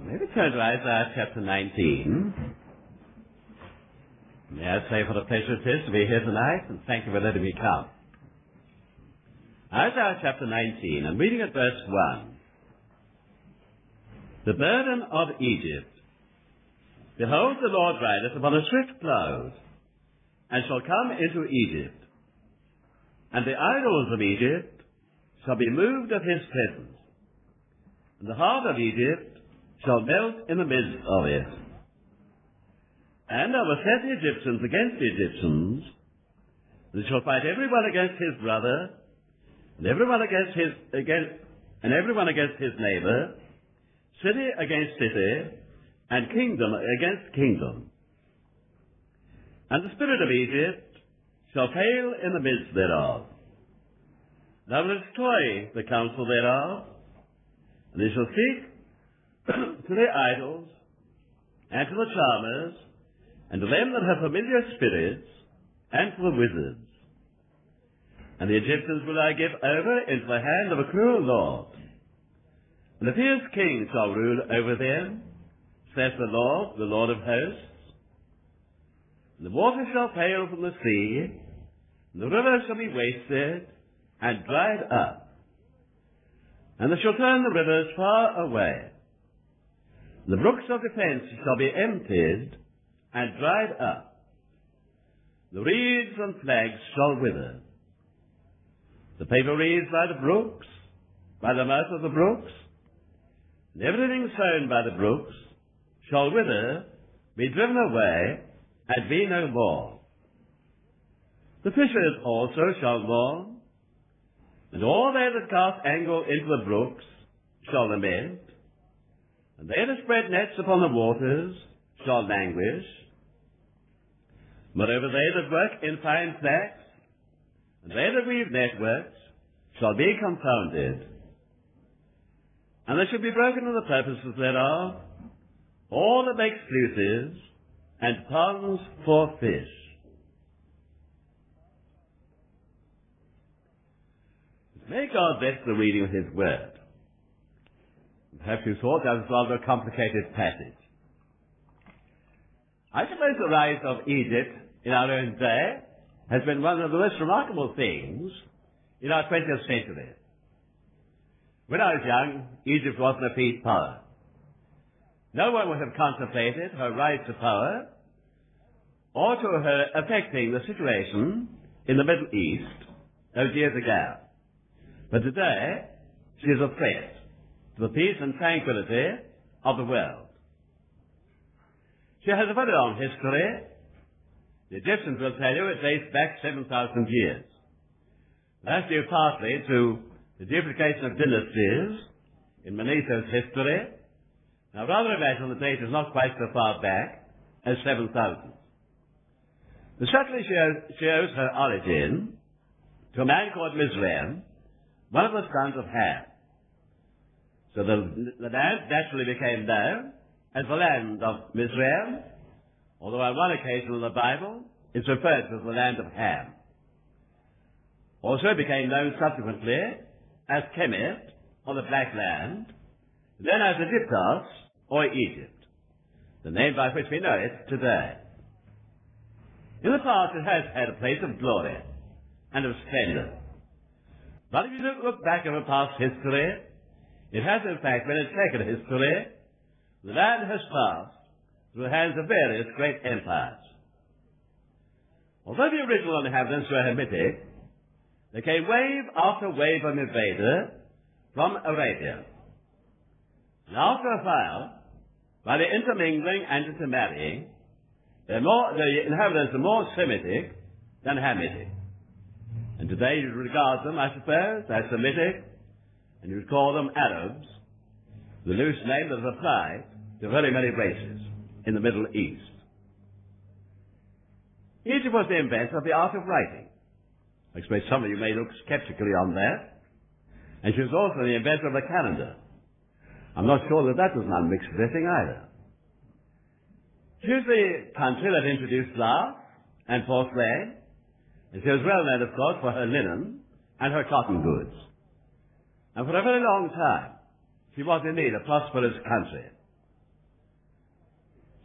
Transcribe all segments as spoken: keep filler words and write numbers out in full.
Maybe turn to Isaiah chapter nineteen. May I say what a pleasure it is to be here tonight, and thank you for letting me come. Isaiah chapter nineteen, I'm reading at verse one. The burden of Egypt. Behold, the Lord rideth upon a swift cloud, and shall come into Egypt. And the idols of Egypt shall be moved of his presence. And the heart of Egypt shall melt in the midst of it. And I will set the Egyptians against the Egyptians, and they shall fight every one against his brother, and every one against his against and every one against his neighbor, city against city, and kingdom against kingdom. And the spirit of Egypt shall fail in the midst thereof. And I will destroy the counsel thereof, and they shall seek to their idols, and to the charmers, and to them that have familiar spirits, and to the wizards. And the Egyptians will I give over into the hand of a cruel lord, and a fierce king shall rule over them, saith the Lord, the Lord of hosts. And the water shall fail from the sea, and the rivers shall be wasted and dried up. And they shall turn the rivers far away. The brooks of defence shall be emptied and dried up. The reeds and flags shall wither. The paper reeds by the brooks, by the mouth of the brooks, and everything sown by the brooks shall wither, be driven away, and be no more. The fishers also shall mourn, and all they that cast angle into the brooks shall lament, and they that spread nets upon the waters shall languish. Moreover, they that work in fine flax, and they that weave networks, shall be confounded. And there shall be broken in the purposes thereof, all that make sluices, and ponds for fish. May God bless the reading of his word. Perhaps you thought that was rather a complicated passage. I suppose the rise of Egypt in our own day has been one of the most remarkable things in our twentieth century. When I was young, Egypt wasn't a peace power. No one would have contemplated her rise to power or to her affecting the situation in the Middle East those years ago. But today, she is a threat to the peace and tranquility of the world. She has a very long history. The Egyptians will tell you it dates back seven thousand years. That's due partly to the duplication of dynasties in Manetho's history. Now, rather imagine the date is not quite so far back as seven thousand. But certainly she owes, she owes her origin to a man called Mizraim, one of the sons of Ham. So the, the land naturally became known as the land of Mizraim, although on one occasion in the Bible it's referred to as the land of Ham. Also it became known subsequently as Kemet, or the Black Land, then as Egyptos, or Egypt, the name by which we know it today. In the past it has had a place of glory and of splendor. But if you look back over past history, it has in fact been a checkered history. The land has passed through the hands of various great empires. Although the original inhabitants were Hamitic, there came wave after wave of invader from Arabia. And after a while, by the intermingling and intermarrying, more, the inhabitants are more Semitic than Hamitic. And today you regard them, I suppose, as Semitic, and you would call them Arabs, the loose name that is applied to very many races in the Middle East. Egypt was the inventor of the art of writing. I expect some of you may look skeptically on that. And she was also the inventor of the calendar. I'm not sure that that was an unmixed blessing either. She was the country that introduced glass and porcelain, and she was well known, of course, for her linen and her cotton goods. And for a very long time, she was indeed a prosperous country.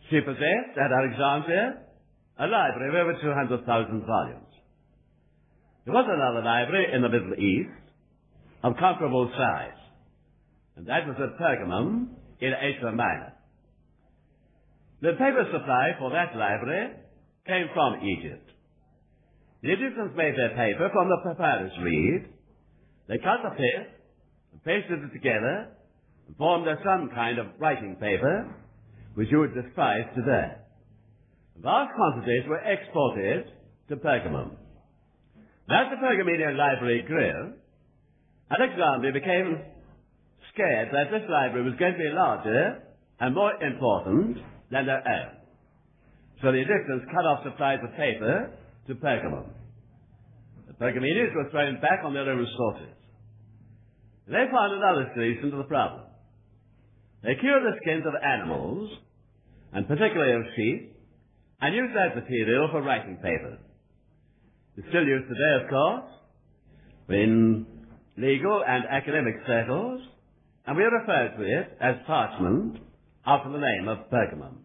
She possessed, at Alexandria, a library of over two hundred thousand volumes. There was another library in the Middle East of comparable size, and that was at Pergamum in Asia Minor. The paper supply for that library came from Egypt. The Egyptians made their paper from the papyrus reed. They cut the pith and pasted it together and formed a some kind of writing paper which you would despise today. Vast quantities were exported to Pergamum. As the Pergamenian library grew, Alexandria became scared that this library was going to be larger and more important than their own. So the Egyptians cut off supplies of paper to Pergamum. The Pergamenians were thrown back on their own resources. They found another solution to the problem. They cured the skins of animals, and particularly of sheep, and used that material for writing paper. It's still used today, of course, in legal and academic circles, and we refer to it as parchment after the name of Pergamum.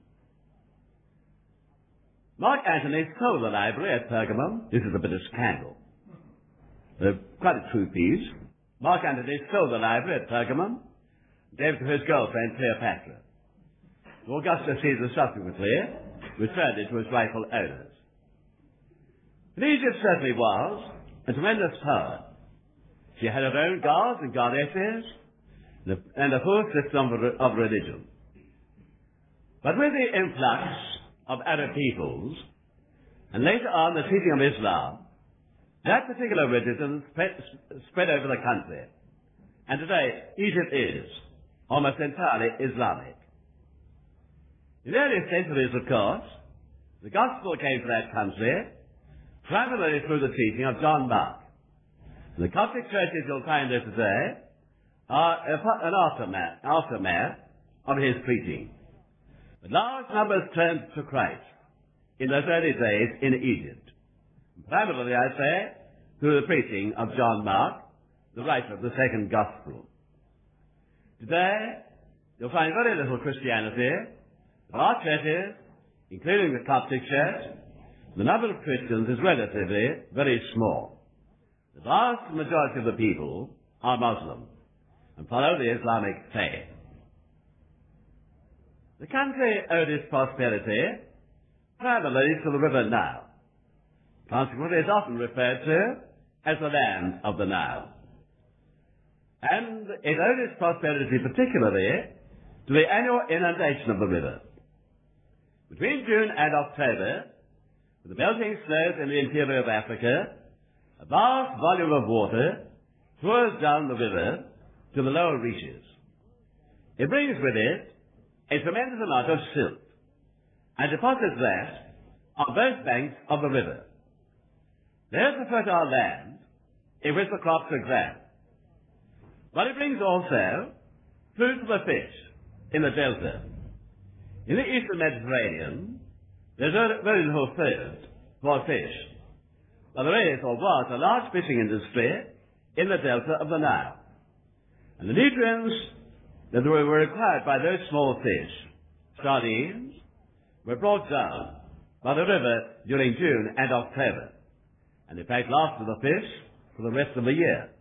Mark Antony stole the library at Pergamum. This is a bit of scandal. Uh, quite a true piece. Mark Antony stole the library at Pergamum, gave it to his girlfriend Cleopatra. Augustus Caesar subsequently returned it to its rightful owners. But Egypt certainly was a tremendous power. She had her own gods and goddesses and a full system of religion. But with the influx of Arab peoples, and later on the teaching of Islam, that particular religion spread, spread over the country. And today, Egypt is almost entirely Islamic. In the early centuries, of course, the gospel came to that country primarily through the teaching of John Mark. And the Coptic churches you'll find there today are an aftermath, aftermath of his preaching. But large numbers turned to Christ in those early days in Egypt. Primarily, I say, through the preaching of John Mark, the writer of the second gospel. Today, you'll find very little Christianity. There are churches, including the Coptic Church. The number of Christians is relatively very small. The vast majority of the people are Muslim and follow the Islamic faith. The country owed its prosperity primarily to the river Nile. Consequently, it's often referred to as the land of the Nile. And it owed its prosperity particularly to the annual inundation of the river. Between June and October, with the melting snows in the interior of Africa, a vast volume of water pours down the river to the lower reaches. It brings with it a tremendous amount of silt and deposits that on both banks of the river. There's the fertile land in which the crops are grown. But it brings also food for the fish in the delta. In the eastern Mediterranean, there's very little food for fish. But there is or was a large fishing industry in the delta of the Nile. And the nutrients that were required by those small fish, sardines, were brought down by the river during June and October, and in fact lasted the fish for the rest of the year.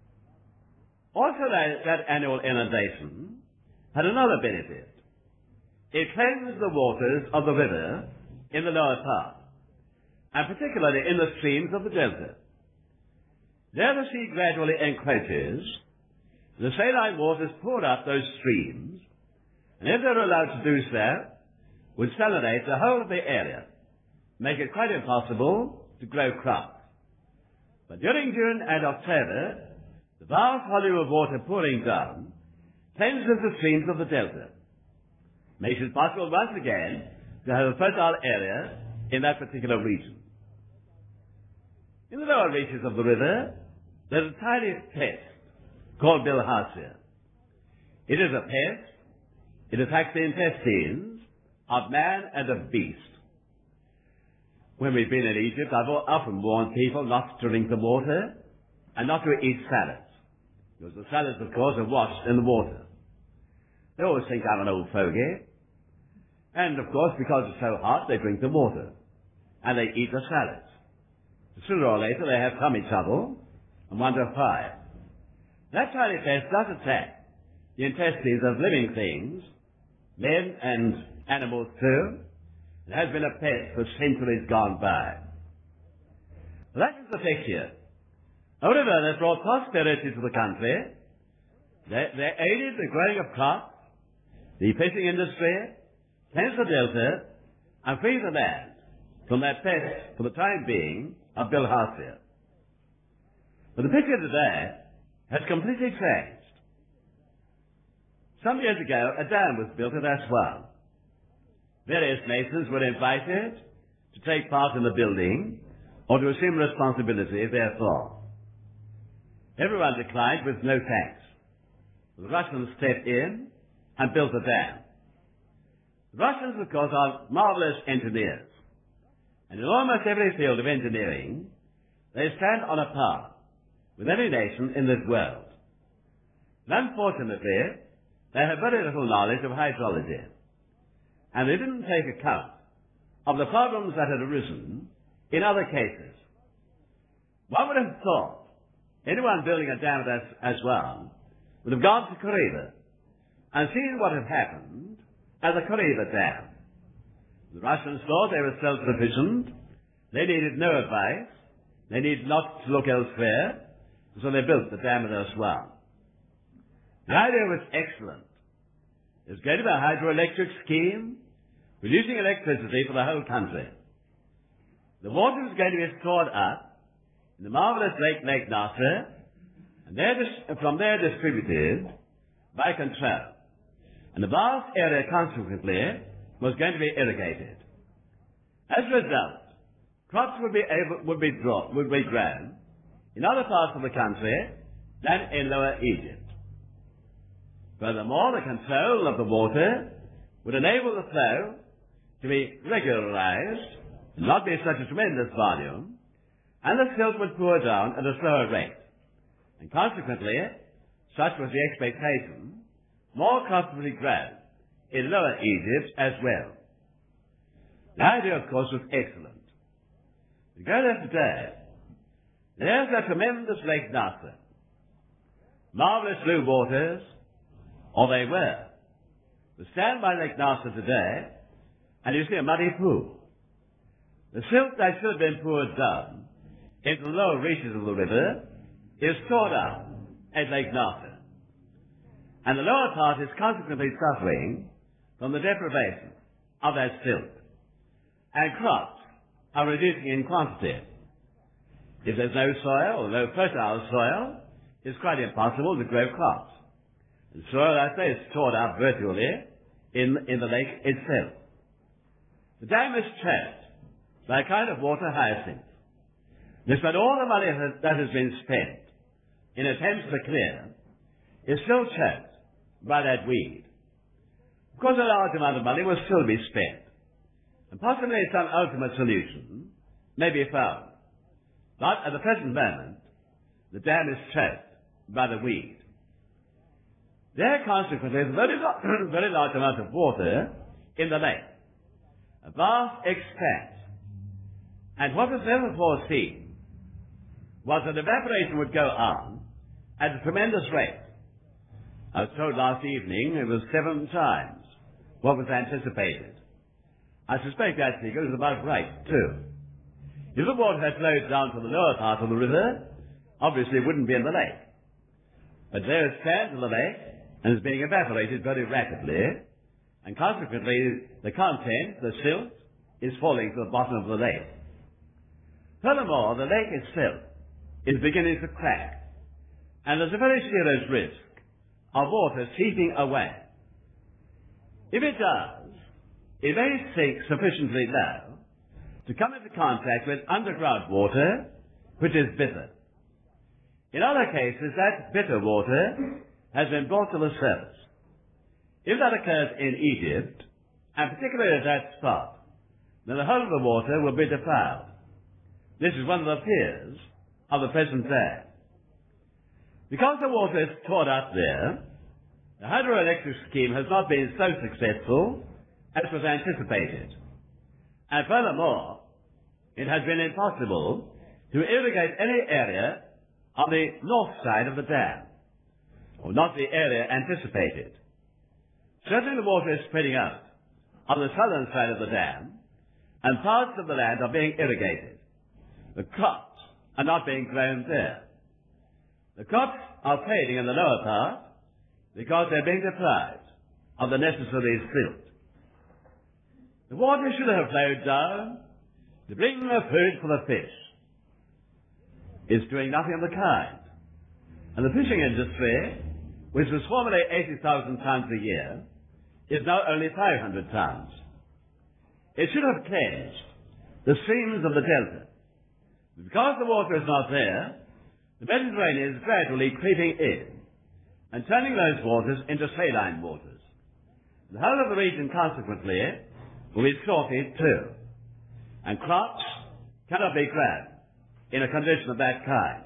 Also, that, that annual inundation had another benefit. It cleansed the waters of the river in the lower part, and particularly in the streams of the delta. There the sea gradually encroaches. The saline waters pour up those streams, and if they're allowed to do so, would salinate the whole of the area, make it quite impossible to grow crops. But during June and October, the vast volume of water pouring down cleanses the streams of the delta, makes it possible once again to have a fertile area in that particular region. In the lower reaches of the river, there's a tiny pest called bilharzia. It is a pest. It attacks the intestines of man and of beast. When we've been in Egypt, I've often warned people not to drink the water and not to eat salads, because the salads, of course, are washed in the water. They always think I'm an old fogey. And, of course, because it's so hot, they drink the water. And they eat the salads. Sooner or later, they have tummy trouble and wonder why. That tiny pest does attack the intestines of living things, men and animals too. It has been a pest for centuries gone by. That is the picture. However, they brought prosperity to the country. They, they aided the growing of crops, the fishing industry, cleansed the delta, and freed the land from that pest for the time being of bilharzia. But the picture today has completely changed. Some years ago, a dam was built at Aswan. Various nations were invited to take part in the building or to assume responsibility therefore. Everyone declined with no thanks. The Russians stepped in and built the dam. The Russians, of course, are marvelous engineers. And in almost every field of engineering, they stand on a par with every nation in this world. And unfortunately, they have very little knowledge of hydrology. And they didn't take account of the problems that had arisen in other cases. One would have thought anyone building a dam at Aswan would have gone to Kariba and seen what had happened at the Kariba Dam. The Russians thought they were self-sufficient. They needed no advice. They needed not to look elsewhere. So they built the dam at Aswan. The idea was excellent. It was going to be a hydroelectric scheme, producing electricity for the whole country. The water was going to be stored up in the marvelous Lake Lake Nasser, and there, from there distributed by control. And the vast area, consequently, was going to be irrigated. As a result, crops would be able, would be drawn, would be grown in other parts of the country than in Lower Egypt. Furthermore, the control of the water would enable the flow to be regularized and not be such a tremendous volume, and the silt would pour down at a slower rate. And consequently, such was the expectation, more crops would be grown in Lower Egypt as well. The idea, of course, was excellent. You go there today, there's a tremendous Lake Nasser. Marvelous blue waters, or they were. You stand by Lake Nasser today, and you see a muddy pool. The silt that should have been poured down into the lower reaches of the river is stored up at Lake Nasser. And the lower part is consequently suffering from the deprivation of that silt. And crops are reducing in quantity. If there's no soil, or no fertile soil, it's quite impossible to grow crops. And soil, I say, is stored up virtually in, in the lake itself. The dam is trapped by a kind of water hyacinth. Despite all the money that has been spent in attempts to clear, is still trapped by that weed. Of course, a large amount of money will still be spent, and possibly some ultimate solution may be found. But at the present moment, the dam is trapped by the weed. There, consequently, is a very, very large amount of water in the lake, a vast expanse. And what was never foreseen was that evaporation would go on at a tremendous rate. I was told last evening it was seven times what was anticipated. I suspect that figure is about right, too. If the water had flowed down to the lower part of the river, obviously it wouldn't be in the lake. But there it stands in the lake, and is being evaporated very rapidly, and consequently the content, the silt, is falling to the bottom of the lake. Furthermore, the lake itself is beginning to crack, and there's a very serious risk of water seeping away. If it does, it may sink sufficiently low to come into contact with underground water, which is bitter. In other cases, that bitter water has been brought to the surface. If that occurs in Egypt, and particularly at that spot, then the whole of the water will be defiled. This is one of the fears of the present day. Because the water is stored up there, the hydroelectric scheme has not been so successful as was anticipated. And furthermore, it has been impossible to irrigate any area on the north side of the dam, or not the area anticipated. Certainly the water is spreading out on the southern side of the dam, and parts of the land are being irrigated. The crops are not being grown there. The crops are fading in the lower part because they're being deprived of the necessary silt. The water should have flowed down to bring the food for the fish. It's doing nothing of the kind. And the fishing industry, which was formerly eighty thousand tons a year, is now only five hundred tons. It should have cleansed the streams of the delta. Because the water is not there, the Mediterranean is gradually creeping in and turning those waters into saline waters. The whole of the region, consequently, will be salted too, and crops cannot be grown in a condition of that kind.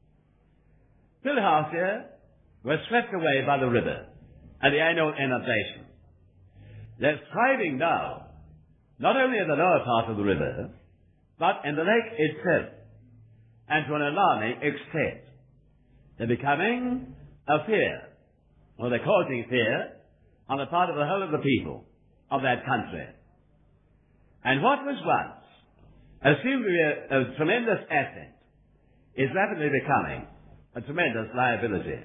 Bilharzia was swept away by the river and the annual inundation. They're thriving now, not only in the lower part of the river, but in the lake itself, and to an alarming extent. They're becoming a fear, or they're causing fear, on the part of the whole of the people of that country. And what was once assumed to be a, a tremendous asset is rapidly becoming a tremendous liability.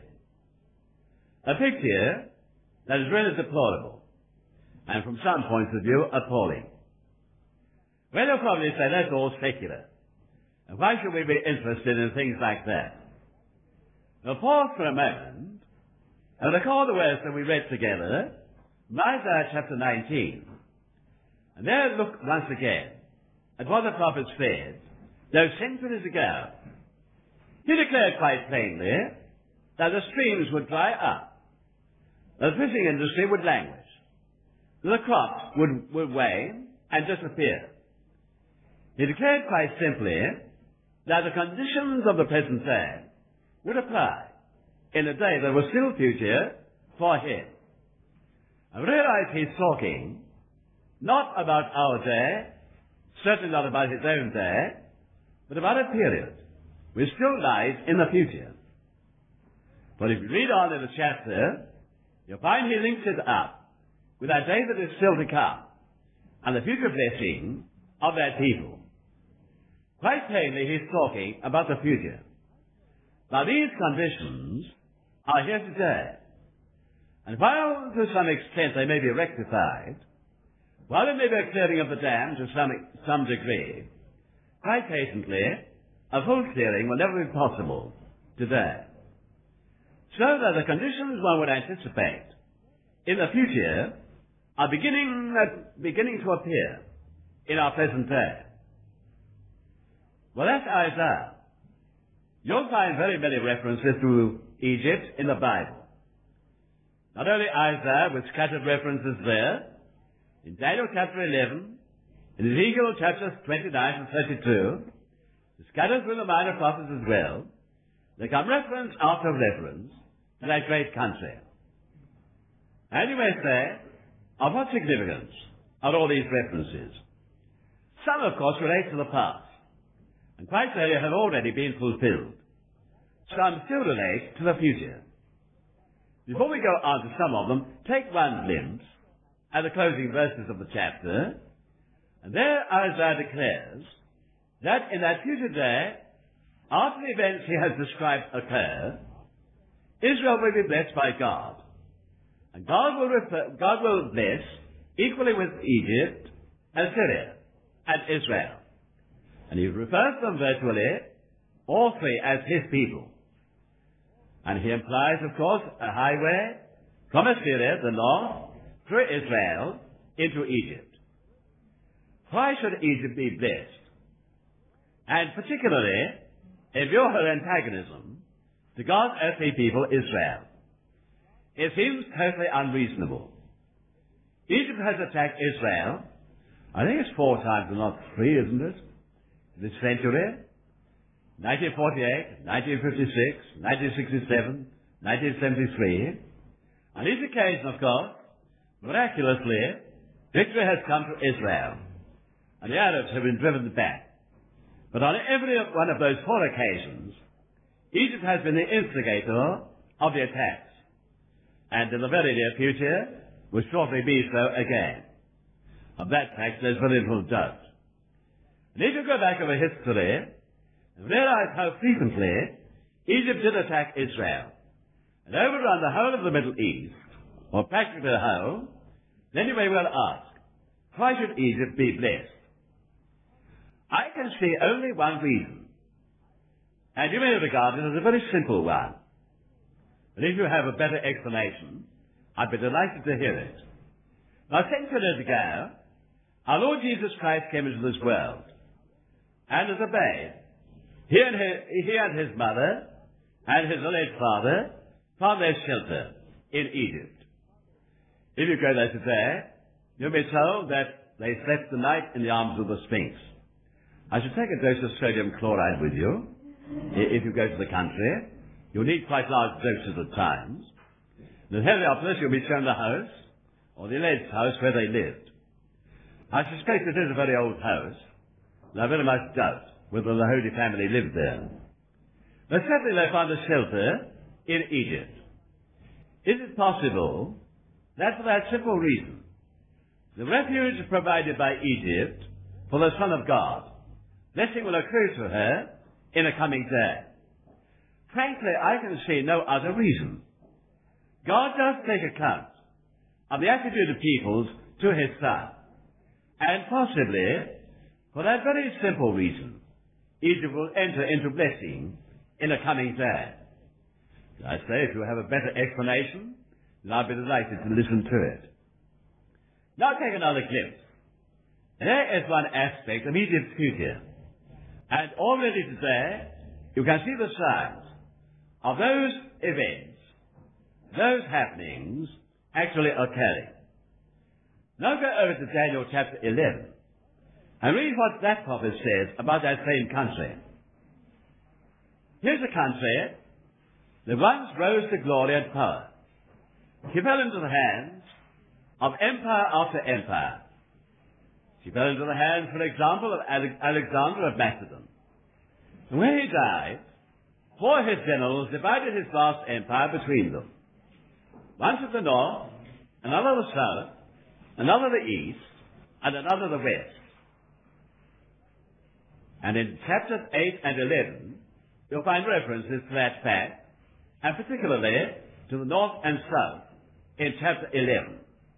A picture that is really deplorable, and from some points of view, appalling. Well, you'll probably say that's all secular. And why should we be interested in things like that? Now pause for a moment and recall the words that we read together from Isaiah chapter nineteen. And there look once again at what the prophet said those centuries ago. He declared quite plainly that the streams would dry up, the fishing industry would languish, the crops would, would wane and disappear. He declared quite simply that the conditions of the present day would apply in a day that was still future for him. I realize he's talking not about our day, certainly not about his own day, but about a period which still lies in the future. But if you read on in the chapter, you'll find he links it up with that day that is still to come and the future blessing of that people. Quite plainly, he's talking about the future. Now, these conditions are here today. And while to some extent they may be rectified, while there may be a clearing of the dam to some, some degree, quite patently, a full clearing will never be possible today. So that the conditions one would anticipate in the future are beginning, uh, beginning to appear in our present day. Well, that's Isaiah. You'll find very many references to Egypt in the Bible. Not only Isaiah, with scattered references there, in Daniel chapter eleven, in Ezekiel chapters twenty-nine and thirty-two, scattered through the minor prophets as well, there come reference after reference to that great country. And you may say, of what significance are all these references? Some, of course, relate to the past, and quite clearly have already been fulfilled. Some still relate to the future. Before we go on to some of them, take one glimpse at the closing verses of the chapter, and there Isaiah declares that in that future day, after the events he has described occur, Israel will be blessed by God. And God will, refer, God will bless equally with Egypt, Assyria, and Israel. And he refers to them virtually, all three, as his people. And he implies, of course, a highway from Assyria, the north, through Israel, into Egypt. Why should Egypt be blessed? And particularly, in view of her antagonism to God's earthly people, Israel. It seems totally unreasonable. Egypt has attacked Israel, I think it's four times and not three, isn't it? This century. nineteen forty-eight, nineteen fifty-six, nineteen sixty-seven, nineteen seventy-three. On each occasion, of course, miraculously, Victory has come to Israel, and the Arabs have been driven back. But on every one of those four occasions, Egypt has been the instigator of the attacks, and in the very near future will shortly be so again. Of that fact there's very little doubt. And if you go back over history and realize how frequently Egypt did attack Israel, and overrun the whole of the Middle East, or practically the whole, then you may well ask, why should Egypt be blessed? I can see only one reason, and you may regard it as a very simple one. But if you have a better explanation, I'd be delighted to hear it. Now, centuries ago, our Lord Jesus Christ came into this world, and as a babe, he and his, he and his mother and his late father found their shelter in Egypt. If you go there today, you'll be told that they slept the night in the arms of the Sphinx. I should take a dose of sodium chloride with you if you go to the country. You'll need quite large doses at times. In Heliopolis, you'll be shown the house, or the elite's house where they lived. I suspect it is a very old house, and I very much doubt whether the Holy Family lived there. But certainly they found a shelter in Egypt. Is it possible that for that simple reason, the refuge provided by Egypt for the Son of God, blessing will accrue to her in a coming day? Frankly, I can see no other reason. God does take account of the attitude of peoples to his Son, and possibly, for that very simple reason, Egypt will enter into blessing in a coming day. I say, if you have a better explanation, then I'll be delighted to listen to it. Now take another glimpse. There is one aspect of Egypt's future, and already today you can see the signs of those events, those happenings actually occurring. Now go over to Daniel chapter eleven and read what that prophet says about that same country. Here's a country that once rose to glory and power. She fell into the hands of empire after empire. She fell into the hands, for example, of Alexander of Macedon. And when he died, four of his generals divided his vast empire between them. One to the north, another the south, another the east, and another the west. And in chapters eight and eleven, you'll find references to that fact, and particularly to the north and south in chapter eleven.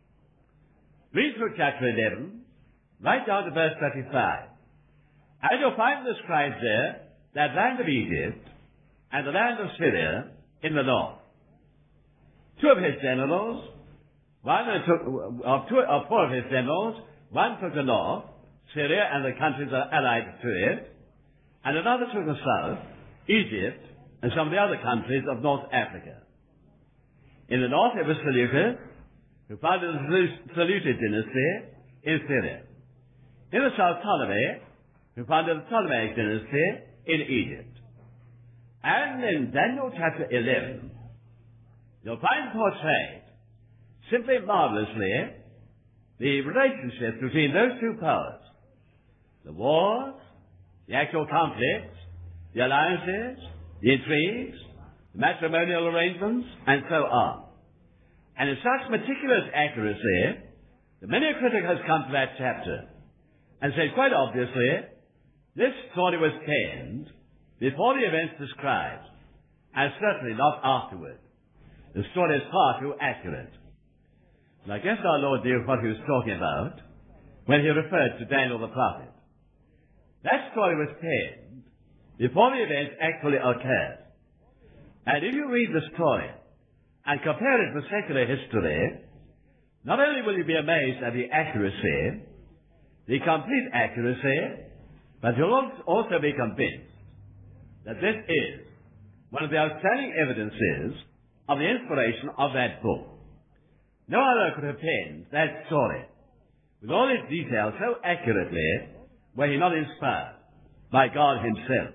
Read through chapter eleven, right down to verse thirty-five, and you'll find described there that land of Egypt and the land of Syria in the north. Two of his generals, one took, of, two, of four of his generals, one took the north, Syria and the countries that are allied to it, and another took the south, Egypt, and some of the other countries of North Africa. In the north it was Seleucus, who founded the Seleucid dynasty in Syria. In the south, Ptolemy, who founded the Ptolemaic dynasty in Egypt. And in Daniel chapter eleven, you'll find portrayed, simply marvelously, the relationship between those two powers. The wars, the actual conflicts, the alliances, the intrigues, the matrimonial arrangements, and so on. And in such meticulous accuracy that many a critic has come to that chapter and said quite obviously, this story was penned before the events described, and certainly not afterward. The story is far too accurate. And I guess our Lord knew what he was talking about when he referred to Daniel the prophet. That story was penned before the events actually occurred. And if you read the story and compare it with secular history, not only will you be amazed at the accuracy, the complete accuracy, but you'll also be convinced that this is one of the outstanding evidences of the inspiration of that book. No other could have penned that story with all its details so accurately were he not inspired by God himself.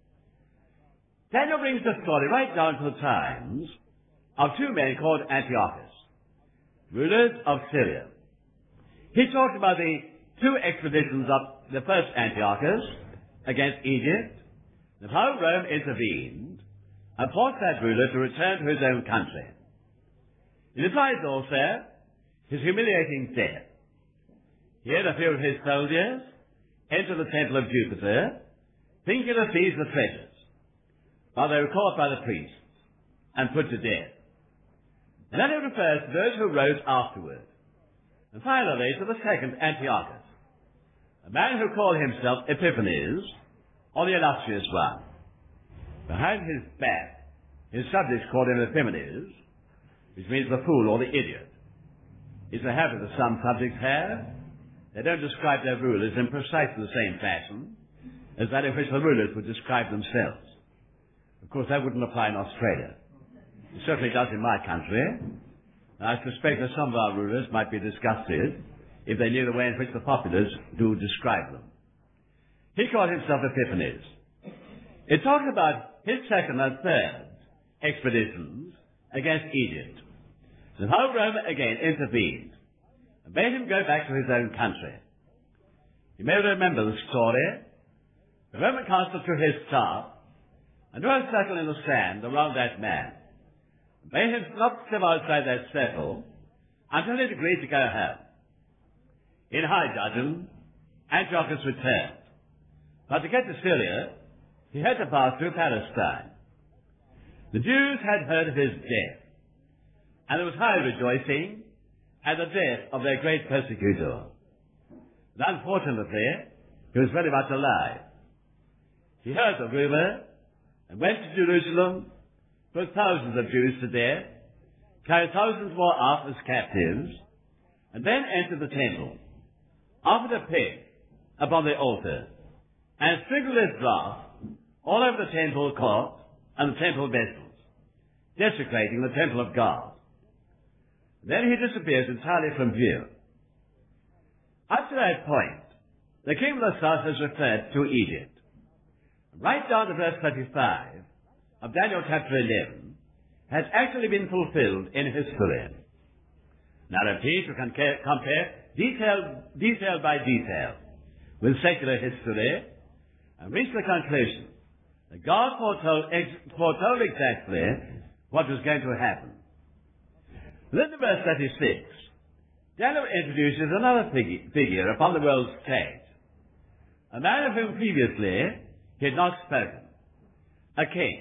Daniel brings the story right down to the times of two men called Antiochus, rulers of Syria. He talked about the two expeditions of the first Antiochus against Egypt, and how Rome intervened and forced that ruler to return to his own country. He describes also his humiliating death. He had a few of his soldiers enter the temple of Jupiter, thinking to seize the treasures, while they were caught by the priests and put to death. And then he refers to those who rose afterward. And finally to the second Antiochus, a man who called himself Epiphanes, or the illustrious one. Behind his back, his subjects called him Epiphanes, which means the fool or the idiot. It's a habit that some subjects have. They don't describe their rulers in precisely the same fashion as that in which the rulers would describe themselves. Of course, that wouldn't apply in Australia. It certainly does in my country. I suspect that some of our rulers might be disgusted if they knew the way in which the populace do describe them. He called himself Epiphanes. It talks about his second and third expeditions against Egypt, and how Rome again intervened and made him go back to his own country. You may remember the story. The Roman consul took his staff and drew a circle in the sand around that man, and made him not step outside that circle until he agreed to go home. In high dudgeon, Antiochus returned, but to get to Syria, he had to pass through Palestine. The Jews had heard of his death, and there was high rejoicing at the death of their great persecutor. And unfortunately, he was very much alive. He heard the rumor and went to Jerusalem, put thousands of Jews to death, carried thousands more off as captives, and then entered the temple, offered a pig upon the altar, and sprinkled his blood all over the temple court and the temple vessels, desecrating the temple of God. Then he disappears entirely from view. Up to that point, the king of the south has referred to Egypt. Right down to verse thirty-five of Daniel chapter eleven has actually been fulfilled in history. Now repeat, you can compare detail, detail by detail with secular history and reach the conclusion that God foretold, ex- foretold exactly what was going to happen. Then in verse thirty-six, Daniel introduces another fig- figure upon the world's stage, a man of whom previously he had not spoken, a king,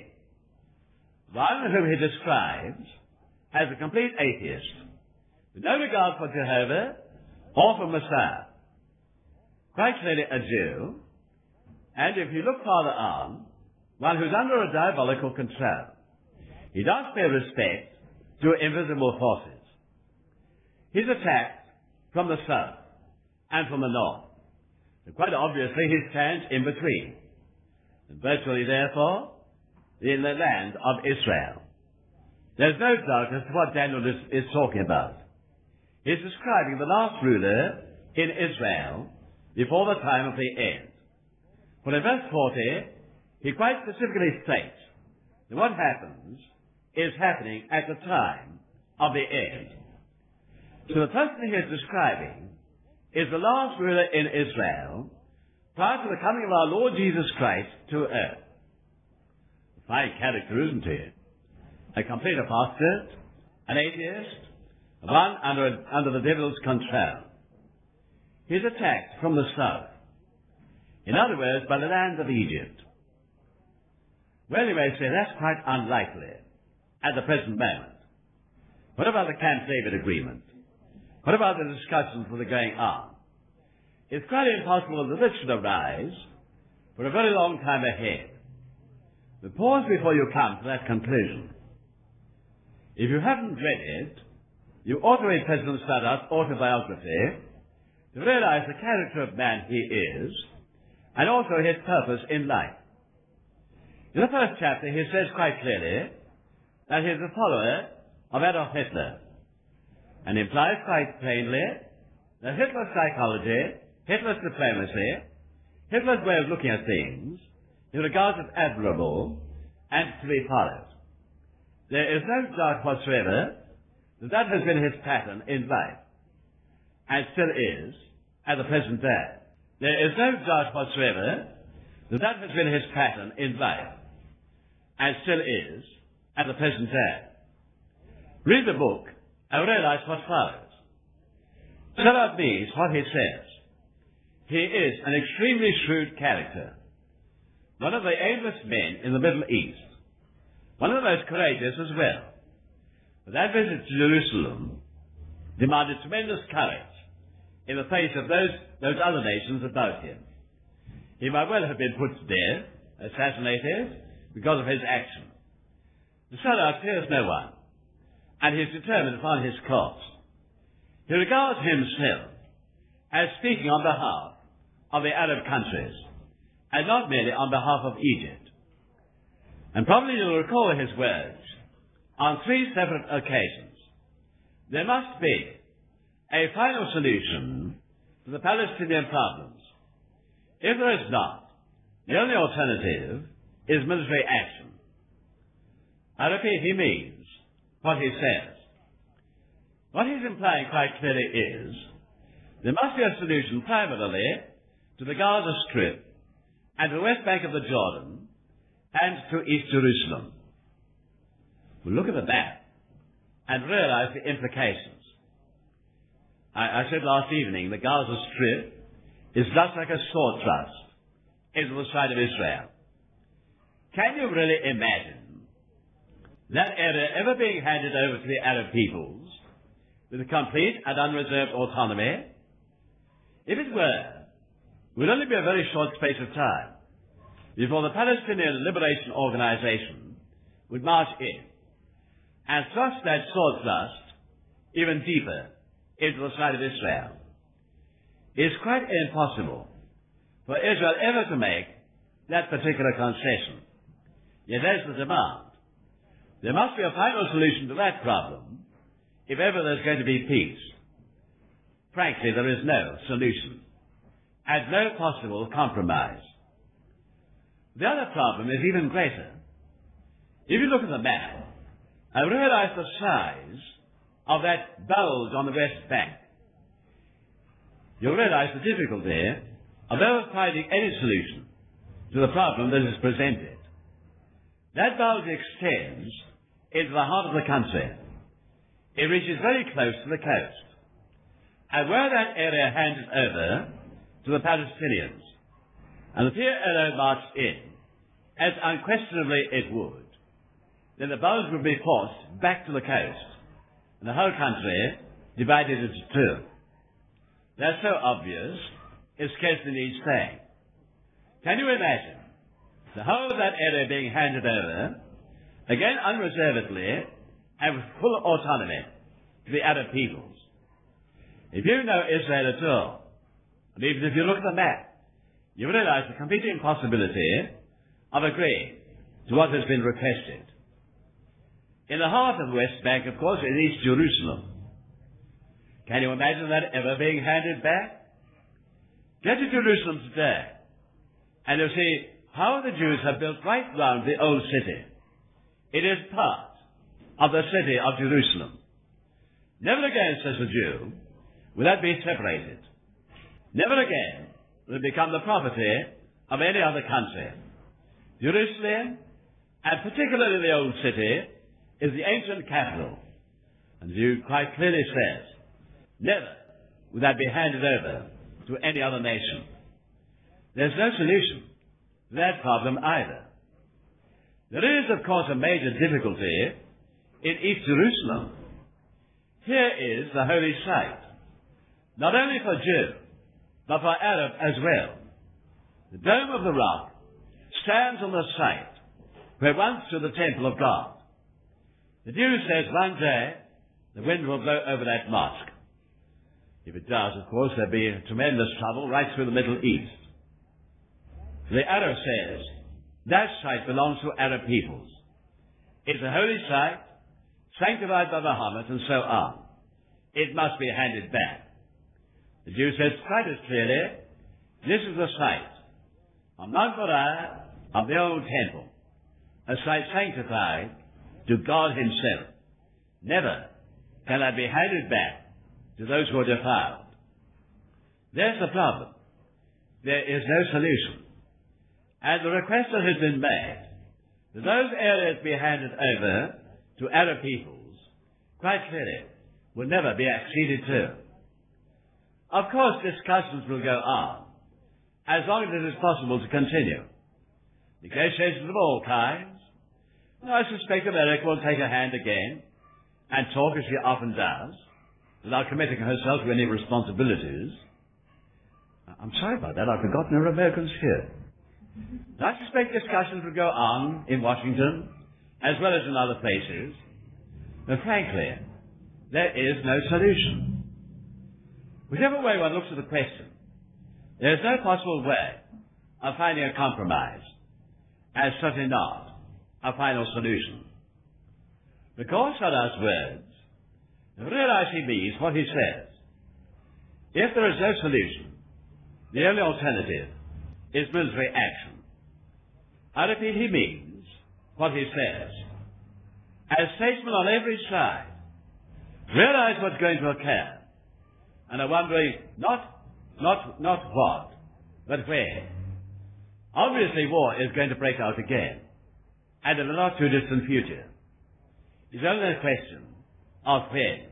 one whom he describes as a complete atheist, with no regard for Jehovah or for Messiah, quite clearly a Jew, and if you look farther on, one who's under a diabolical control. He does pay respect to invisible forces. He's attacked from the south and from the north. And quite obviously he stands in between, and virtually therefore in the land of Israel. There's no doubt as to what Daniel is, is talking about. He's describing the last ruler in Israel before the time of the end. For in verse forty, he quite specifically states that what happens is happening at the time of the end. So the person he is describing is the last ruler in Israel prior to the coming of our Lord Jesus Christ to earth. A fine character, isn't he? A complete apostate, an atheist, one under, under the devil's control. He's attacked from the south. In other words, by the land of Egypt. Well, you may say that's quite unlikely at the present moment. What about the Camp David agreement? What about the discussions that are going on? It's quite impossible that this should arise for a very long time ahead. But pause before you come to that conclusion. If you haven't read it, you ought to read President Sadat's autobiography to realize the character of man he is and also his purpose in life. In the first chapter, he says quite clearly that he is a follower of Adolf Hitler, and implies quite plainly that Hitler's psychology, Hitler's diplomacy, Hitler's way of looking at things he regards as admirable and to be followed. There is no doubt whatsoever that that has been his pattern in life. and still is, at the present day. There is no doubt whatsoever that that has been his pattern in life, and still is, at the present day. Read the book and realize what follows. Sirach means what he says. He is an extremely shrewd character, one of the ablest men in the Middle East, one of the most courageous as well. But that visit to Jerusalem demanded tremendous courage in the face of those, those other nations about him. He might well have been put to death, assassinated, because of his action. The Sirach fears no one, and he is determined upon his course. He regards himself as speaking on behalf of the Arab countries, and not merely on behalf of Egypt. And probably you'll recall his words on three separate occasions. There must be a final solution to the Palestinian problems. If there is not, the only alternative is military action. I repeat, he means what he says. What he's implying quite clearly is there must be a solution primarily to the Gaza Strip and to the west bank of the Jordan and to East Jerusalem. We'll look at the map and realize the implications. I, I said last evening the Gaza Strip is just like a sword thrust into the side of Israel. Can you really imagine that area ever being handed over to the Arab peoples with a complete and unreserved autonomy? If it were, it would only be a very short space of time before the Palestinian Liberation Organization would march in and thrust that sword thrust even deeper into the side of Israel. It's quite impossible for Israel ever to make that particular concession. Yet there's the demand. There must be a final solution to that problem if ever there's going to be peace. Frankly, there is no solution and no possible compromise. The other problem is even greater. If you look at the map and realize the size of that bulge on the West Bank, you'll realize the difficulty of ever finding any solution to the problem that is presented. That bulge extends into the heart of the country. It reaches very close to the coast. And were that area handed over to the Palestinians, and the P L O marched in, as unquestionably it would, then the bulge would be forced back to the coast, and the whole country divided into two. That's so obvious, it scarcely needs saying. Can you imagine the whole of that area being handed over, again unreservedly and with full autonomy, to the Arab peoples? If you know Israel at all, and even if you look at the map, you realize the complete impossibility of agreeing to what has been requested. In the heart of the West Bank, of course, is East Jerusalem. Can you imagine that ever being handed back? Get to Jerusalem today, and you'll see how the Jews have built right round the old city. It is part of the city of Jerusalem. Never again, says the Jew, will that be separated. Never again will it become the property of any other country. Jerusalem, and particularly the old city, is the ancient capital. And the Jew quite clearly says, never will that be handed over to any other nation. There's no solution to that problem either. There is, of course, a major difficulty in East Jerusalem. Here is the holy site, not only for Jew, but for Arab as well. The Dome of the Rock stands on the site where once stood the temple of God. The Jew says one day the wind will blow over that mosque. If it does, of course, there'll be tremendous trouble right through the Middle East. The Arab says that site belongs to Arab peoples. It's a holy site, sanctified by Muhammad, and so on. It must be handed back. The Jew says quite as clearly, this is the site on Mount Moriah of the old temple, a site sanctified to God himself. Never can that be handed back to those who are defiled. There's the problem. There is no solution. And the request that has been made that those areas be handed over to Arab peoples, quite clearly, will never be acceded to. Of course, discussions will go on, as long as it is possible to continue. Negotiations of all kinds. I suspect America will take a hand again and talk, as she often does, without committing herself to any responsibilities. I'm sorry about that. I've forgotten there are Americans here. I suspect discussions will go on in Washington, as well as in other places. But frankly, there is no solution. Whichever way one looks at the question, there is no possible way of finding a compromise, and certainly not a final solution. Because Saddam's words, realize he means what he says. If there is no solution, the only alternative is military action. I repeat, he means what he says. As statesmen on every side realize what's going to occur and are wondering not, not, not what, but where. Obviously war is going to break out again, and in a not too distant future. It's only a question of when.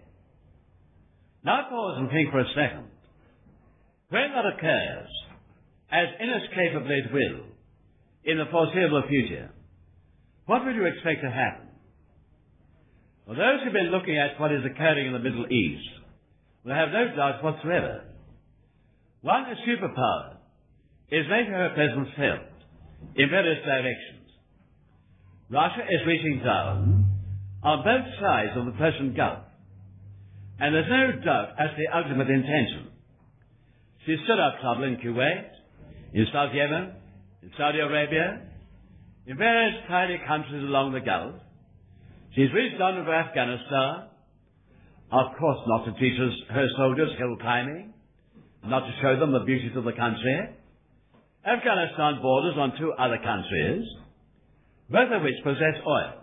Now pause and think for a second. When that occurs, as inescapably it will, in the foreseeable future, what would you expect to happen? Well, those who've been looking at what is occurring in the Middle East will have no doubt whatsoever. One, a superpower is making her presence felt in various directions. Russia is reaching down on both sides of the Persian Gulf, and there's no doubt as to the ultimate intention. She's stirred up trouble in Kuwait, in South Yemen, in Saudi Arabia, in various tiny countries along the Gulf. She's reached down into Afghanistan, of course not to teach us, her soldiers hill climbing, not to show them the beauties of the country. Afghanistan borders on two other countries, both of which possess oil.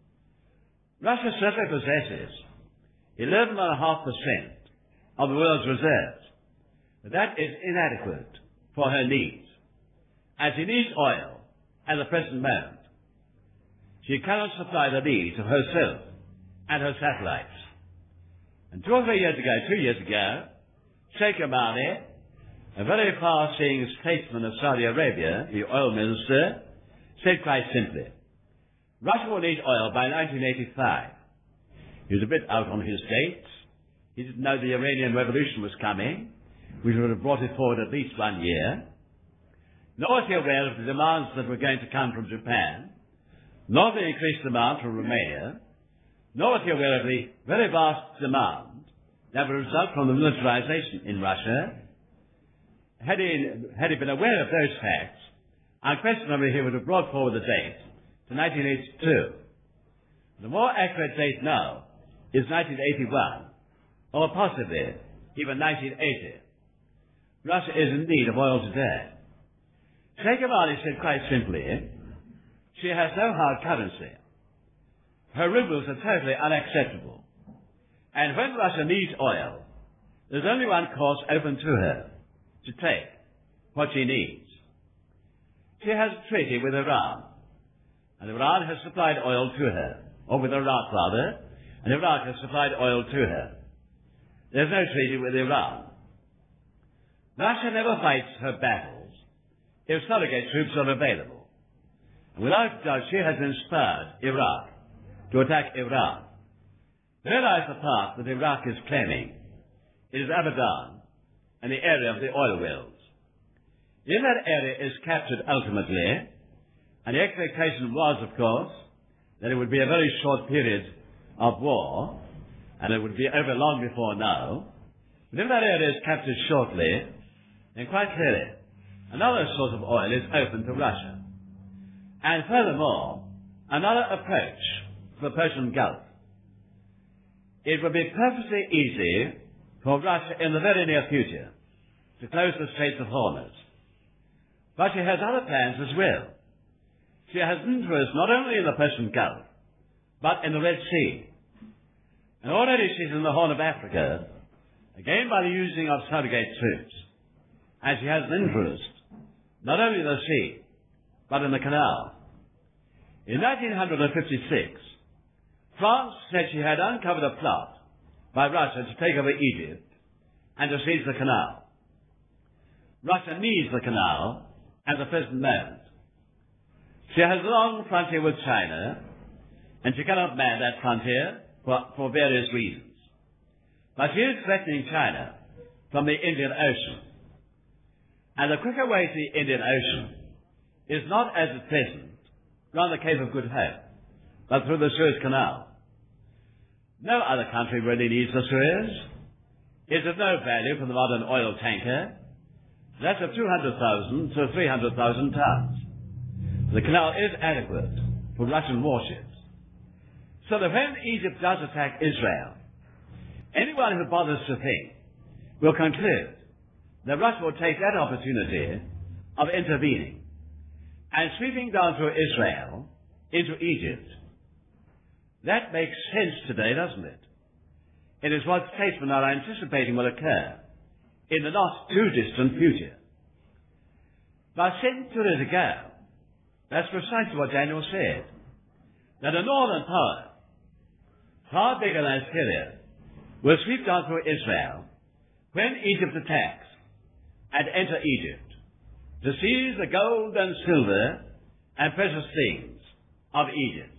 Russia certainly possesses eleven point five percent of the world's reserves, but that is inadequate for her needs, and she needs oil at the present moment. She cannot supply the needs of herself and her satellites. And two or three years ago, two years ago, Sheikh Ahmadi, a very far-seeing statesman of Saudi Arabia, the oil minister, said quite simply, Russia will need oil by nineteen eighty-five. He was a bit out on his dates. He didn't know the Iranian Revolution was coming, which would have brought it forward at least one year. Nor was he aware of the demands that were going to come from Japan, nor the increased demand from Romania, nor was he aware of the very vast demand that would result from the militarization in Russia. Had he, had he been aware of those facts, unquestionably he would have brought forward the date to nineteen eighty-two. The more accurate date now is nineteen eighty-one, or possibly even nineteen eighty. Russia is in need of oil today. Sheikh Ahmadi said quite simply, she has no hard currency. Her rubles are totally unacceptable. And when Russia needs oil, there's only one course open to her, to take what she needs. She has a treaty with Iran, and Iran has supplied oil to her, or with Iraq rather, and Iraq has supplied oil to her. There's no treaty with Iran. Russia never fights her battles if surrogate troops are available. And without doubt, she has inspired Iraq to attack Iran. Realize the part that Iraq is claiming. It is Abadan and the area of the oil wells. If that area is captured ultimately, and the expectation was, of course, that it would be a very short period of war, and it would be over long before now, but if that area is captured shortly, then quite clearly, another source of oil is open to Russia. And furthermore, another approach to the Persian Gulf. It would be perfectly easy for Russia in the very near future to close the Straits of Hormuz. But she has other plans as well. She has interest not only in the Persian Gulf, but in the Red Sea. And already she's in the Horn of Africa, again by the using of surrogate troops. and she has an interest not only in the sea, but in the canal. In nineteen fifty-six, France said she had uncovered a plot by Russia to take over Egypt and to seize the canal. Russia needs the canal at the present moment. She has a long frontier with China, and she cannot man that frontier for, for various reasons. But she is threatening China from the Indian Ocean. And the quicker way to the Indian Ocean is not as at present round the Cape of Good Hope, but through the Suez Canal. No other country really needs the Suez. It's of no value for the modern oil tanker. That's of two hundred thousand to three hundred thousand tons. The canal is adequate for Russian warships. So that when Egypt does attack Israel, anyone who bothers to think will conclude that Russia will take that opportunity of intervening and sweeping down through Israel into Egypt. That makes sense today, doesn't it? It is what statesmen are anticipating will occur in the not too distant future. But centuries ago, that's precisely what Daniel said, that a northern power, far bigger than Syria, will sweep down through Israel when Egypt attacks and enter Egypt to seize the gold and silver and precious things of Egypt.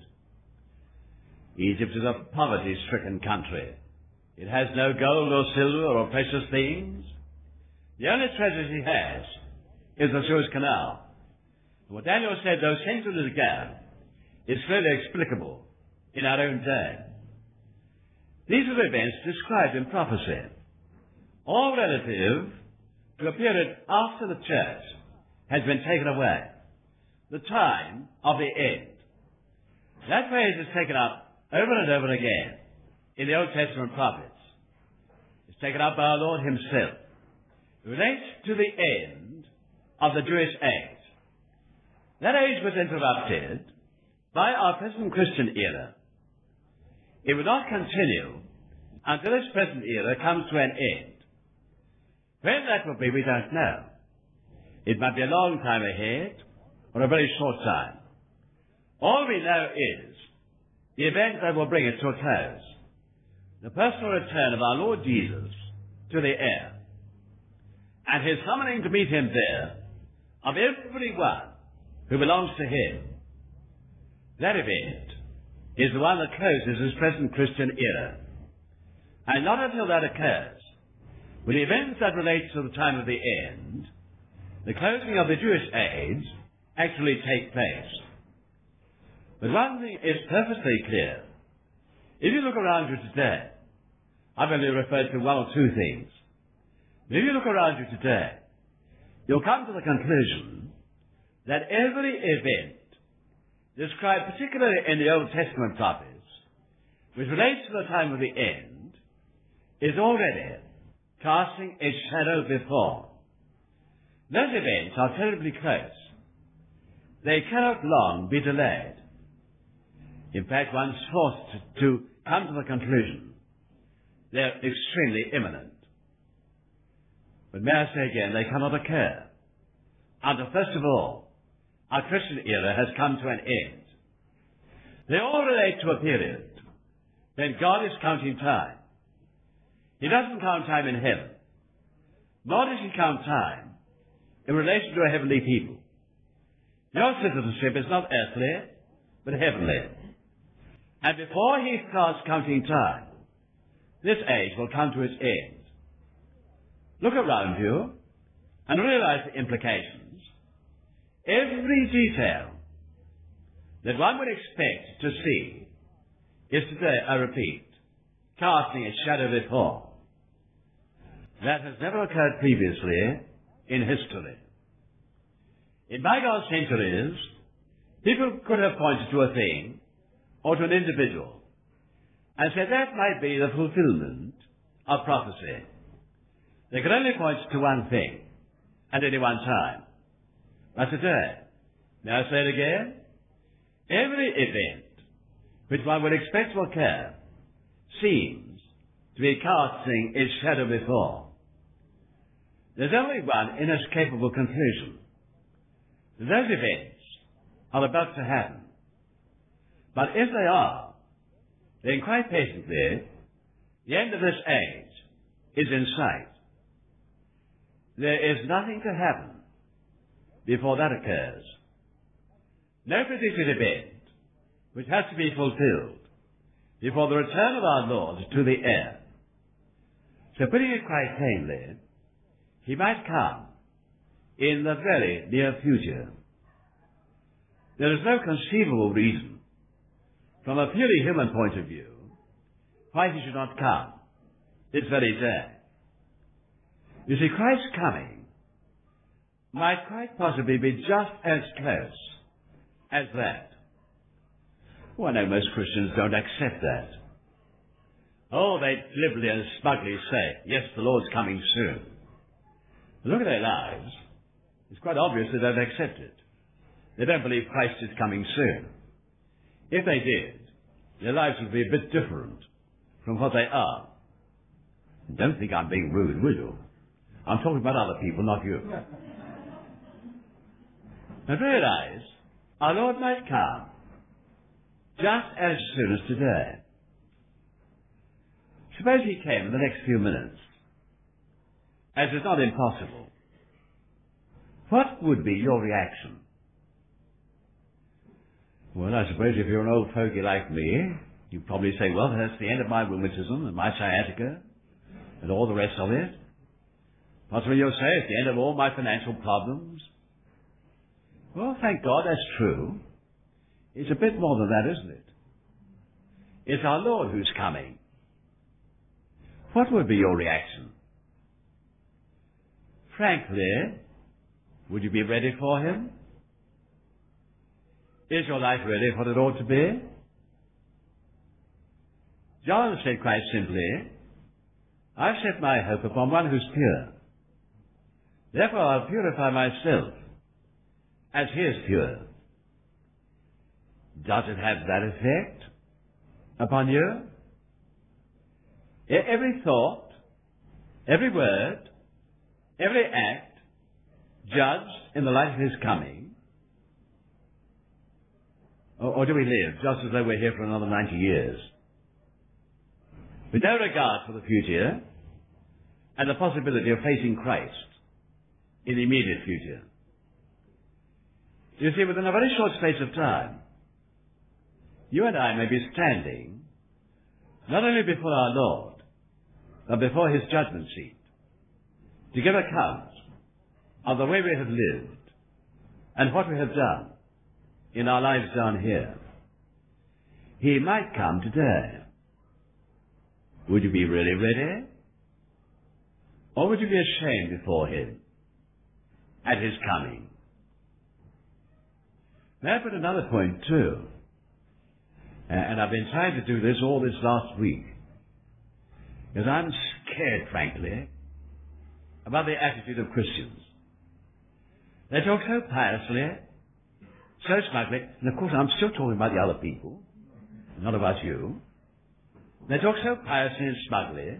Egypt is a poverty-stricken country. It has no gold or silver or precious things. The only treasure she has is the Suez Canal. And what Daniel said those centuries ago is clearly explicable in our own day. These are events described in prophecy, all relative to a period after the church has been taken away, the time of the end. That phrase is taken up over and over again in the Old Testament prophets. It's taken up by our Lord himself. It relates to the end of the Jewish age. That age was interrupted by our present Christian era. It will not continue until this present era comes to an end. When that will be, we don't know. It might be a long time ahead, or a very short time. All we know is the event that will bring it to a close. The personal return of our Lord Jesus to the air, and his summoning to meet him there of everyone who belongs to him. That event is the one that closes his present Christian era. And not until that occurs will the events that relate to the time of the end, the closing of the Jewish age, actually take place. But one thing is perfectly clear. If you look around you today, I've only referred to one or two things. But if you look around you today, you'll come to the conclusion that every event described particularly in the Old Testament prophets, which relates to the time of the end, is already casting its shadow before. Those events are terribly close. They cannot long be delayed. In fact, one's forced to come to the conclusion they're extremely imminent. But may I say again, they cannot occur until, first of all, our Christian era has come to an end. They all relate to a period when God is counting time. He doesn't count time in heaven, nor does he count time in relation to a heavenly people. Your citizenship is not earthly, but heavenly. And before he starts counting time, this age will come to its end. Look around you and realize the implications. Every detail that one would expect to see is today, I repeat, casting its shadow before. That has never occurred previously in history. In bygone centuries, people could have pointed to a thing or to an individual and said that might be the fulfillment of prophecy. They could only point to one thing at any one time. But today, may I say it again? Every event which one would expect to occur seems to be casting its shadow before. There's only one inescapable conclusion. Those events are about to happen. But if they are, then quite patiently, the end of this age is in sight. There is nothing to happen before that occurs. No predicted event which has to be fulfilled before the return of our Lord to the air. So putting it quite plainly, he might come in the very near future. There is no conceivable reason, from a purely human point of view, why he should not come this very day. You see, Christ's coming might quite possibly be just as close as that. Well, I know most Christians don't accept that. Oh, they deliberately and smugly say, yes, the Lord's coming soon. But look at their lives. It's quite obvious they don't accept it. They don't believe Christ is coming soon. If they did, their lives would be a bit different from what they are. Don't think I'm being rude, will you? I'm talking about other people, not you. Now realize, our Lord might come just as soon as today. Suppose he came in the next few minutes, as is not impossible. What would be your reaction? Well, I suppose if you're an old fogey like me, you'd probably say, well, that's the end of my rheumatism and my sciatica and all the rest of it. Possibly you'll say it's the end of all my financial problems. Well, thank God, that's true. It's a bit more than that, isn't it? It's our Lord who's coming. What would be your reaction? Frankly, would you be ready for him? Is your life really what it ought to be? John said quite simply, I've set my hope upon one who's pure. Therefore I'll purify myself as he is pure. Does it have that effect upon you? E- Every thought, every word, every act judged in the light of his coming? Or, or do we live just as though we're here for another ninety years? With no regard for the future and the possibility of facing Christ in the immediate future. You see, within a very short space of time, you and I may be standing not only before our Lord, but before his judgment seat, to give account of the way we have lived and what we have done in our lives down here. He might come today. Would you be really ready? Or would you be ashamed before him at his coming? May I put another point too? Uh, and I've been trying to do this all this last week, because I'm scared, frankly, about the attitude of Christians. They talk so piously, so smugly, and of course I'm still talking about the other people, not about you. They talk so piously and smugly,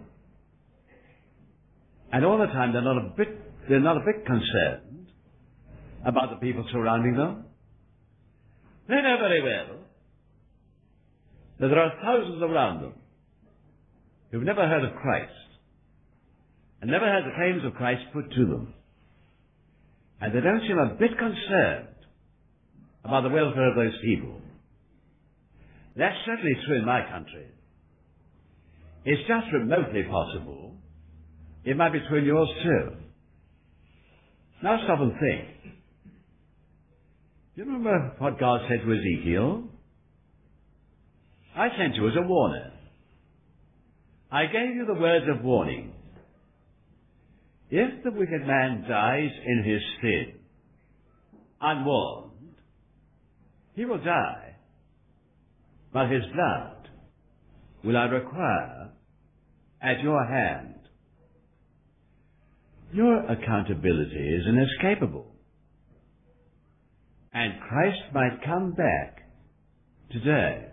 and all the time they're not a bit, they're not a bit concerned about the people surrounding them. They know very well that there are thousands around them who've never heard of Christ and never heard the claims of Christ put to them. And they don't seem a bit concerned about the welfare of those people. That's certainly true in my country. It's just remotely possible it might be true in yours too. Now stop and think. Do you remember what God said to Ezekiel? I sent you as a warner. I gave you the words of warning. If the wicked man dies in his sin, unwarned, he will die, but his blood will I require at your hand. Your accountability is inescapable. And Christ might come back today.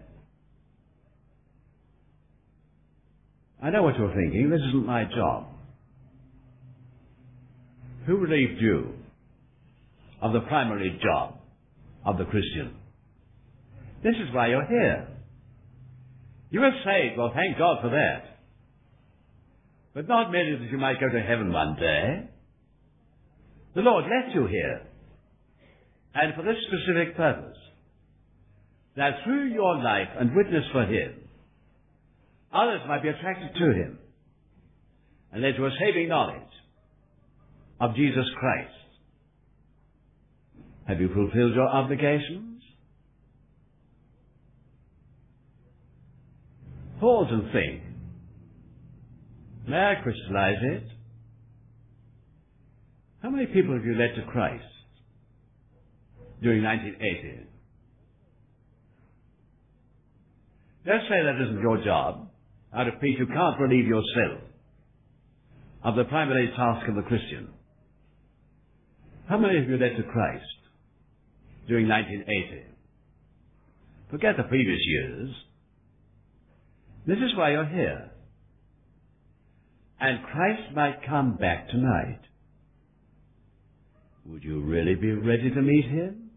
I know what you're thinking. This isn't my job. Who relieved you of the primary job of the Christian? This is why you're here. You were saved, well, thank God for that. But not merely that you might go to heaven one day. The Lord left you here, and for this specific purpose, that through your life and witness for Him, others might be attracted to Him and led to a saving knowledge of Jesus Christ. Have you fulfilled your obligations? Pause and think. May I crystallize it? How many people have you led to Christ during nineteen eighty? Don't say that isn't your job. Out of peace, you can't relieve yourself of the primary task of the Christian. How many have you led to Christ during nineteen eighty? Forget the previous years. This is why you're here. And Christ might come back tonight. Would you really be ready to meet Him?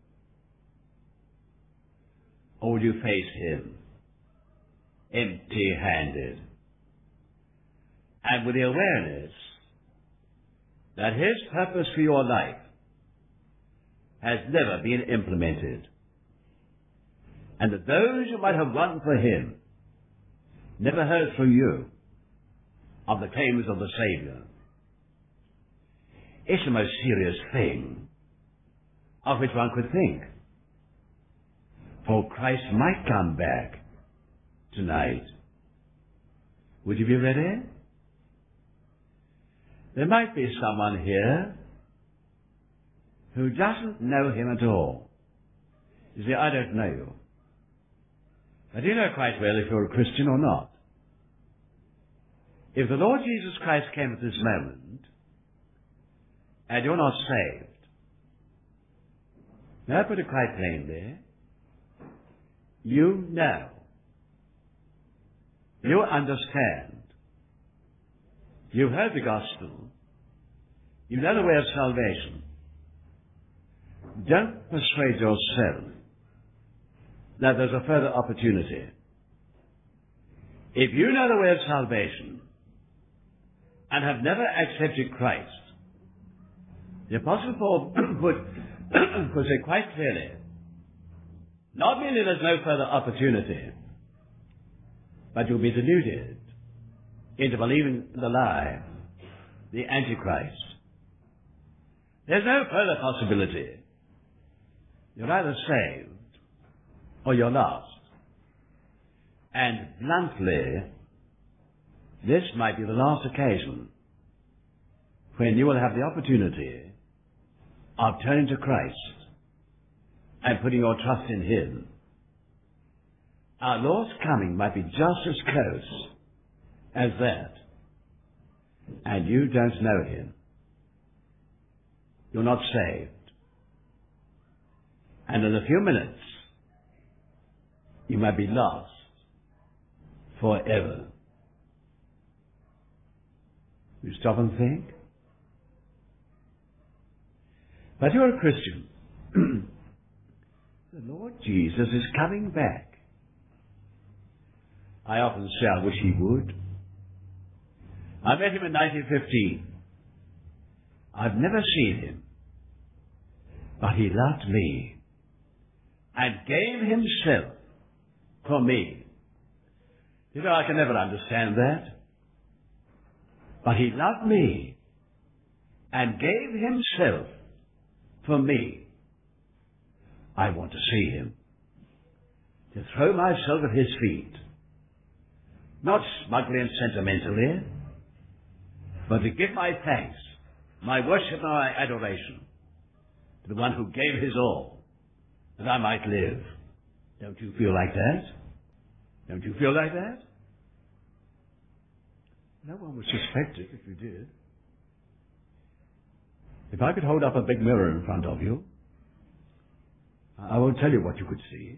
Or would you face Him empty-handed and with the awareness that His purpose for your life has never been implemented, and that those who might have won for Him never heard from you of the claims of the Savior? It's the most serious thing of which one could think. For Christ might come back tonight. Would you be ready? There might be someone here who doesn't know Him at all. You see, I don't know you. I do know quite well if you're a Christian or not. If the Lord Jesus Christ came at this moment and you're not saved, may I put it quite plainly? You know. You understand. You've heard the gospel. You know the way of salvation. Don't persuade yourself that there's a further opportunity. If you know the way of salvation and have never accepted Christ, the Apostle Paul would, would say quite clearly, not merely there's no further opportunity, but you'll be deluded into believing the lie, the Antichrist. There's no further possibility. You're either saved or you're lost. And bluntly, this might be the last occasion when you will have the opportunity of turning to Christ and putting your trust in Him. Our Lord's coming might be just as close as that, and you don't know Him. You're not saved. And in a few minutes, you might be lost forever. You stop and think. But you're a Christian. The Lord Jesus is coming back. I often say I wish He would. I met Him in nineteen fifteen. I've never seen Him, but He loved me and gave Himself for me. You know, I can never understand that. But He loved me and gave Himself for me. I want to see Him, to throw myself at His feet, not smugly and sentimentally, but to give my thanks, my worship and my adoration to the one who gave His all, that I might live. Don't you feel like that? Don't you feel like that? No one would suspect it if you did. If I could hold up a big mirror in front of you, I won't tell you what you could see.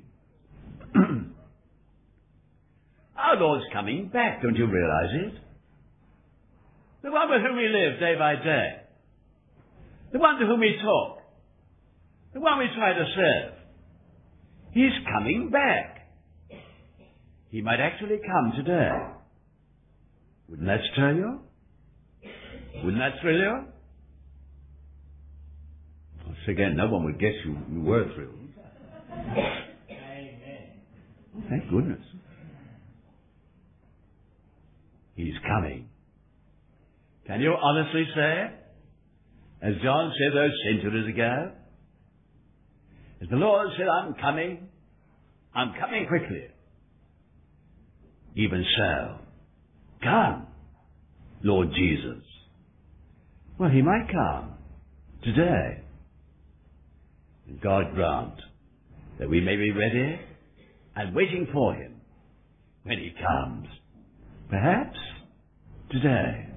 Our Lord's coming back, don't you realize it? The one with whom we live day by day. the one to whom we talk, the one we try to serve. He's coming back. He might actually come today. Wouldn't that stir you? Wouldn't that thrill you? Once again, no one would guess you, you were thrilled. Oh, thank goodness. He's coming. Can you honestly say, as John said those centuries ago, as the Lord said, I'm coming, I'm coming quickly. Even so, come, Lord Jesus. Well, he might come today. And God grant that we may be ready and waiting for him when he comes. Perhaps today.